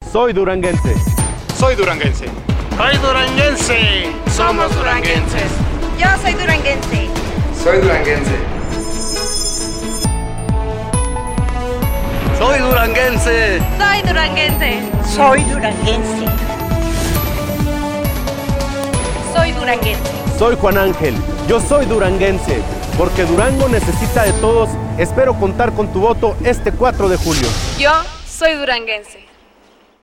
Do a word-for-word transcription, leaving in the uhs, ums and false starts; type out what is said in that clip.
Soy duranguense. Soy duranguense. Soy duranguense. Somos duranguenses. Yo soy duranguense. Soy duranguense. Soy duranguense. Soy duranguense. Soy duranguense. Soy duranguense. Soy Juan Ángel. Yo soy duranguense. Porque Durango necesita de todos. Espero contar con tu voto este cuatro de julio. Yo soy duranguense.